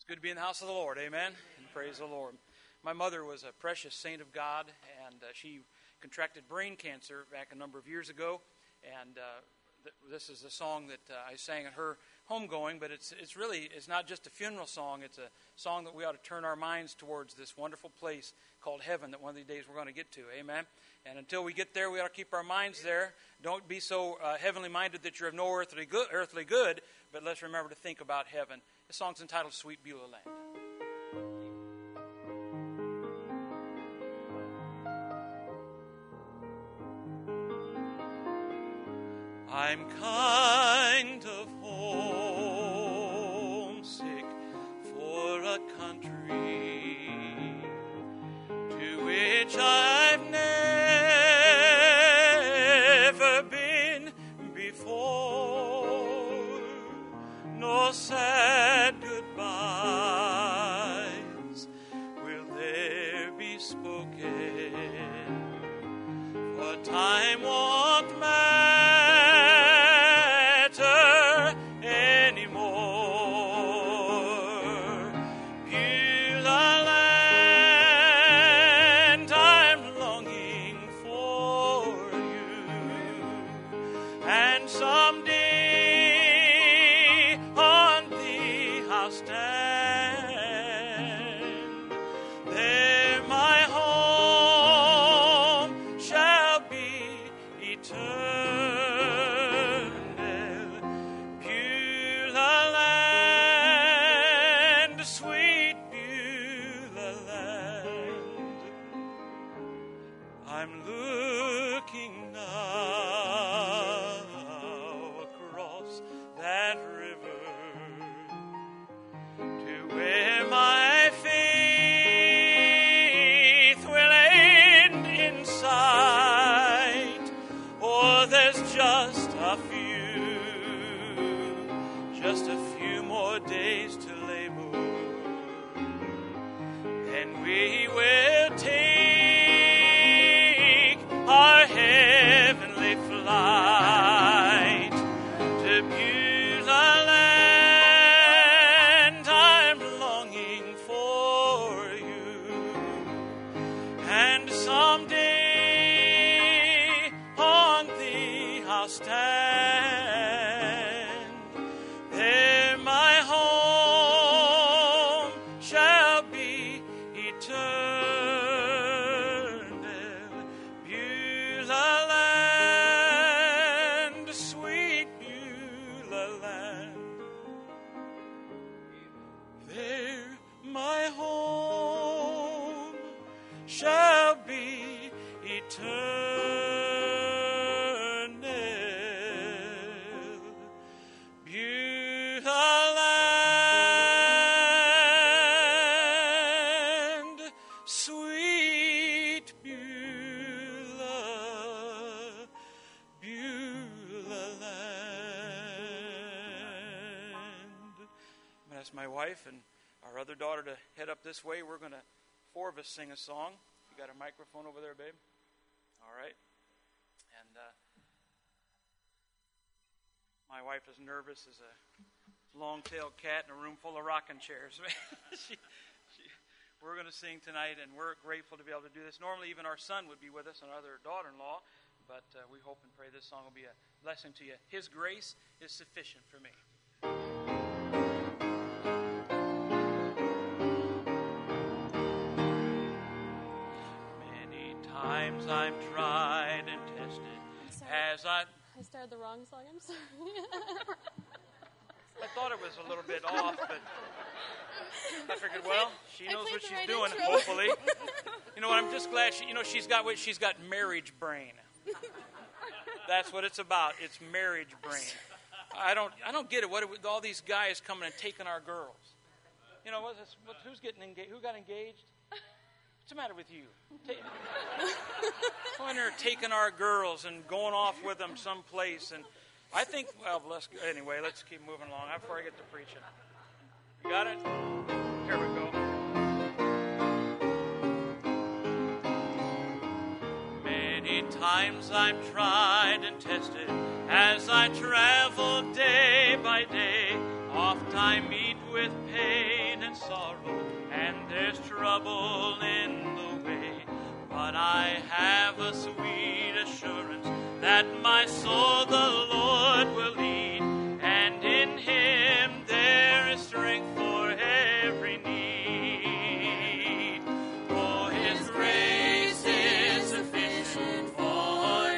It's good to be in the house of the Lord, amen, and praise the Lord. My mother was a precious saint of God, and she contracted brain cancer back a number of years ago, and this is a song that I sang at her homegoing, but it's not just a funeral song. It's a song that we ought to turn our minds towards this wonderful place called heaven that one of these days we're going to get to, amen. And until we get there, we ought to keep our minds there. Don't be so heavenly minded that you're of no earthly good, but let's remember to think about heaven. This song's entitled Sweet Beulah Land. I'm kind of homesick for a country to which I've never been before. No sad goodbyes will there be spoken, for time won't matter anymore. Beulah land, I'm longing for you, and someday on thee I'll stand. There my home shall be eternal. Beulah land, sweet Beulah land. I'm looking now across that river to where my faith will end in sight. Oh, there's just a few more days to labor, and we will take our heavenly flight to Beulah land. I'm longing for you, and someday on thee I'll stand. There my home shall be eternal. Beulah land, sweet Beulah land. There my home shall be eternal. Beulah land, sweet Beulah, Beulah land. I'm going to ask my wife and our other daughter to head up this way. We're going to, four of us, sing a song. You got a microphone over there, babe? All right. And my wife is nervous as a long-tailed cat in a room full of rocking chairs. We're going to sing tonight, and we're grateful to be able to do this. Normally, even our son would be with us, and our other daughter-in-law, but we hope and pray this song will be a blessing to you. His grace is sufficient for me. Many times I've tried and tested as I started the wrong song, I'm sorry. I thought it was a little bit off, but I figured, well, she knows what she's doing, hopefully. You know what, I'm just glad she's got marriage brain. That's what it's about. It's marriage brain. I don't get it. What with all these guys coming and taking our girls? You know, who's getting engaged? Who got engaged? What's the matter with you? Going there taking our girls and going off with them someplace, and I think, well, let's keep moving along before I get to preaching. You got it? Here we go. Many times I've tried and tested as I travel day by day. Oft I meet with pain and and sorrow, and there's trouble in the way. But I have a sweet assurance that my soul the Lord will lead, and in Him there is strength for every need. For His grace is sufficient for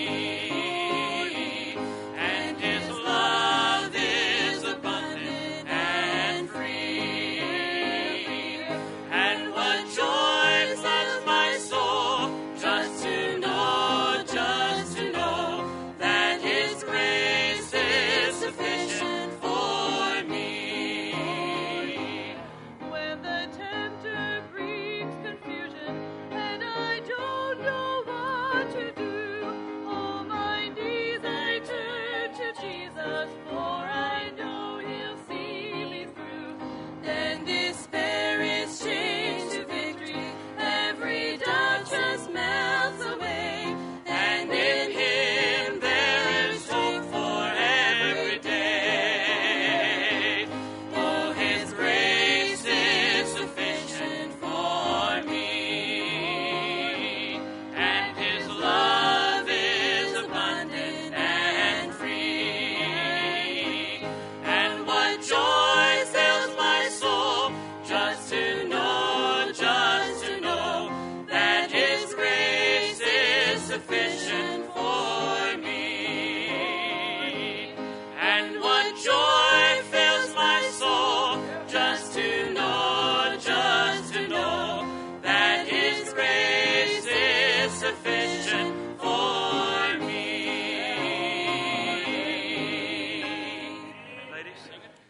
me, and His love is abundant and free. And what joy floods my soul just to know that His grace is sufficient for me. When the tempter brings confusion and I don't know what to do, on my knees I turn to Jesus, for I know He'll see me through. Then despair is changed to victory, every doubt just melts away, and in Him there is hope for every day. For His grace is sufficient for me, and His love is abundant and free. And what joy fills my soul just to know that His grace is sufficient for me. And what joy fills my soul just to know that His grace is sufficient for me. Ladies, sing it.